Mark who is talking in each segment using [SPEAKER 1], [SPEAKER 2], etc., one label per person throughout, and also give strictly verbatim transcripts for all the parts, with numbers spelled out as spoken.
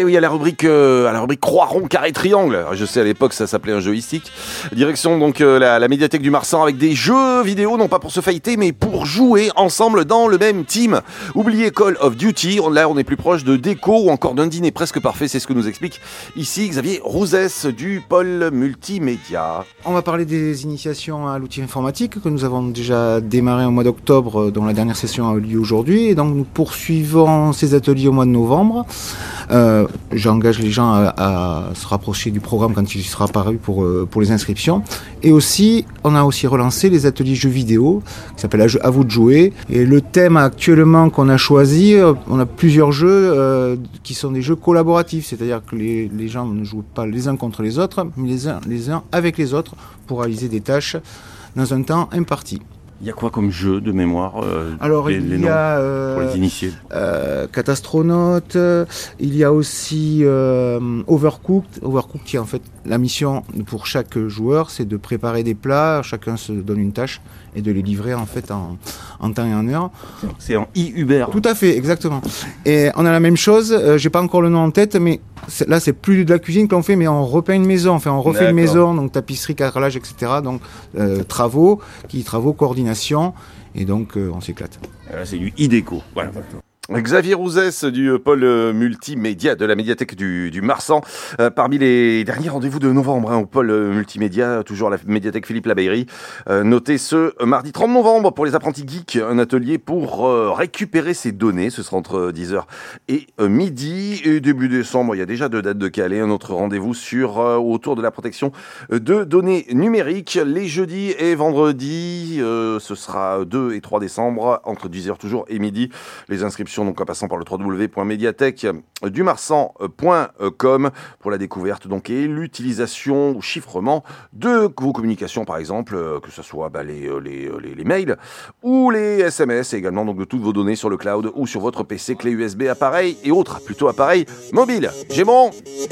[SPEAKER 1] oui, à la rubrique, euh, à la rubrique croix, rond, carré, triangle. Je sais, à l'époque, ça s'appelait un jeu joystick. Direction donc euh, la, la médiathèque du Marsan avec des jeux vidéo, non pas pour se fighter, mais pour jouer ensemble dans le même team. Oubliez Call of Duty, là on est plus proche de déco ou encore d'un dîner presque parfait, c'est ce que nous explique ici Xavier Rouzès du pôle multimédia.
[SPEAKER 2] On va parler des initiations à l'outil informatique que nous avons déjà démarré au mois d'octobre, dont la dernière session a eu lieu aujourd'hui, et donc nous poursuivons ces ateliers au mois de novembre. Euh, j'engage les gens à, à se rapprocher du programme quand il sera paru pour, pour les inscriptions. Et aussi, on a aussi relancé les ateliers jeux vidéo, qui s'appelle À vous de jouer. Et le thème actuellement qu'on a choisi, on a plusieurs jeux euh, qui sont des jeux collaboratifs, c'est-à-dire que les, les gens ne jouent pas les uns contre les autres, mais les uns, les uns avec les autres pour réaliser des tâches dans un temps imparti.
[SPEAKER 1] Il y a quoi comme jeu de mémoire euh,
[SPEAKER 2] Alors
[SPEAKER 1] les,
[SPEAKER 2] il
[SPEAKER 1] les
[SPEAKER 2] y a euh,
[SPEAKER 1] pour les initiés
[SPEAKER 2] euh, Catastronaute, euh, il y a aussi euh, Overcooked. Overcooked qui est en fait la mission pour chaque joueur, c'est de préparer des plats, chacun se donne une tâche et de les livrer en fait en, en temps et en heure.
[SPEAKER 1] C'est en e-Uber.
[SPEAKER 2] Tout à fait, exactement. Et on a la même chose, euh, j'ai pas encore le nom en tête, mais c'est, là c'est plus de la cuisine qu'on fait, mais on repeint une maison, enfin on refait D'accord. une maison, donc tapisserie, carrelage, et cetera. Donc euh, travaux, qui travaux, coordination, et donc euh, on s'éclate.
[SPEAKER 1] Là, c'est du e-déco. Voilà. Xavier Rouzès du pôle multimédia de la médiathèque du, du Marsan. Euh, parmi les derniers rendez-vous de novembre hein, au pôle multimédia, toujours la médiathèque Philippe Labeyrie. Euh, notez ce mardi trente novembre pour les apprentis geeks, un atelier pour euh, récupérer ces données. Ce sera entre dix heures et euh, midi. Et début décembre, il y a déjà deux dates de calais. Un autre rendez-vous sur euh, autour de la protection de données numériques. Les jeudis et vendredis, euh, ce sera deux et trois décembre, entre dix heures toujours et midi. Les inscriptions donc en passant par le w w w point médiathèque du marsan point com pour la découverte donc et l'utilisation ou chiffrement de vos communications par exemple, que ce soit bah, les, les, les, les mails ou les S M S et également donc de toutes vos données sur le cloud ou sur votre P C, clé U S B, appareil et autres, plutôt appareil mobile. J'ai bon.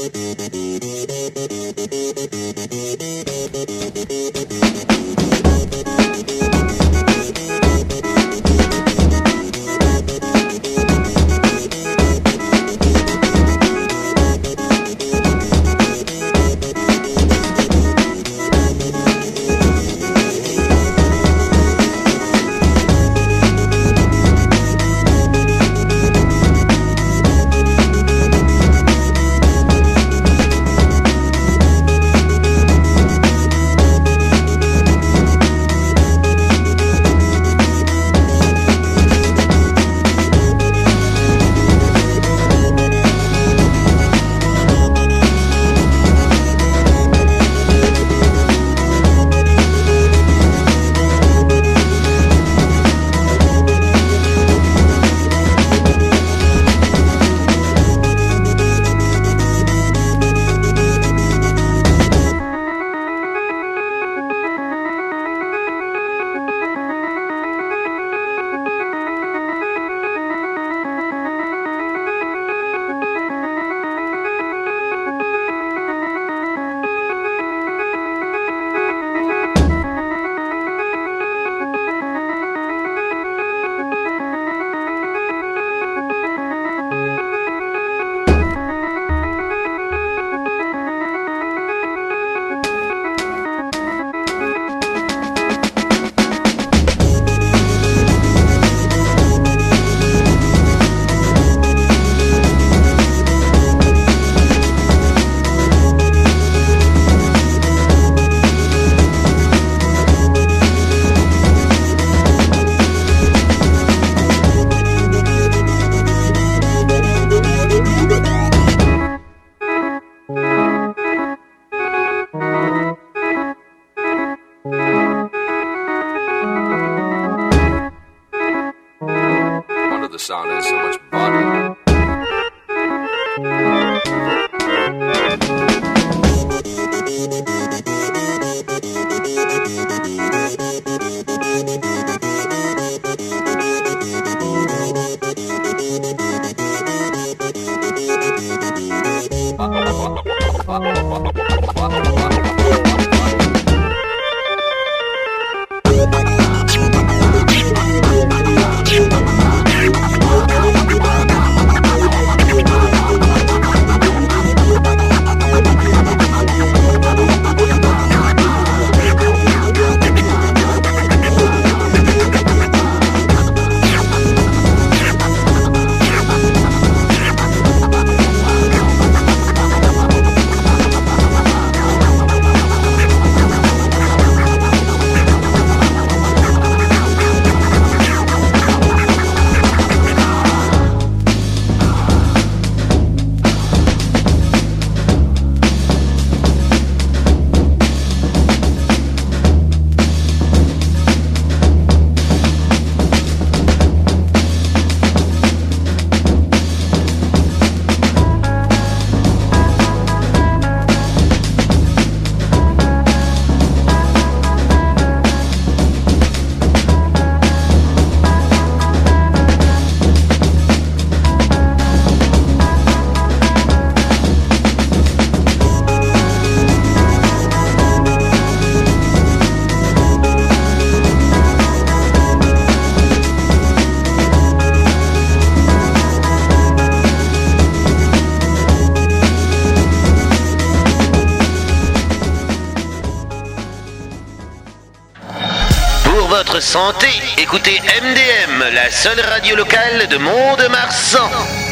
[SPEAKER 3] sound has so much body.
[SPEAKER 4] votre santé, écoutez M D M, la seule radio locale de Mont-de-Marsan.